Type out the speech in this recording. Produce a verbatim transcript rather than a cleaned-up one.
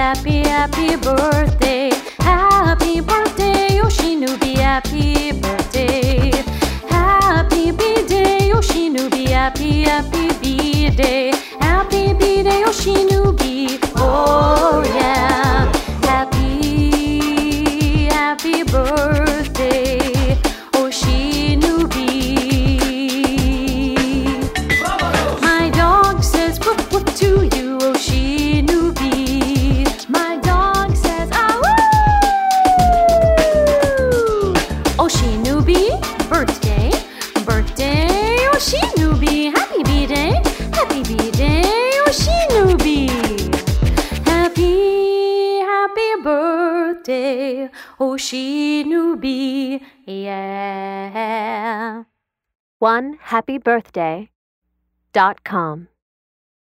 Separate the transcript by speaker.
Speaker 1: happy, happy birthday. Happy birthday, Yoshinobu, happy birthday. Happy B-Day, Yoshinobu, happy, happy B-Day. Happy B-Day, Yoshinobu, oh yeah. Happy, happy birthday, Yoshinobu. My dog says woof woof to you, Yoshinobu. My dog says ah woo. Yoshinobu, birthday, birthday, Yoshinobu. Happy B-Day, happy B-Day, Yoshinobu. Happy, happy birthday, Yoshinobu. Yeah.
Speaker 2: one happy birthday dot com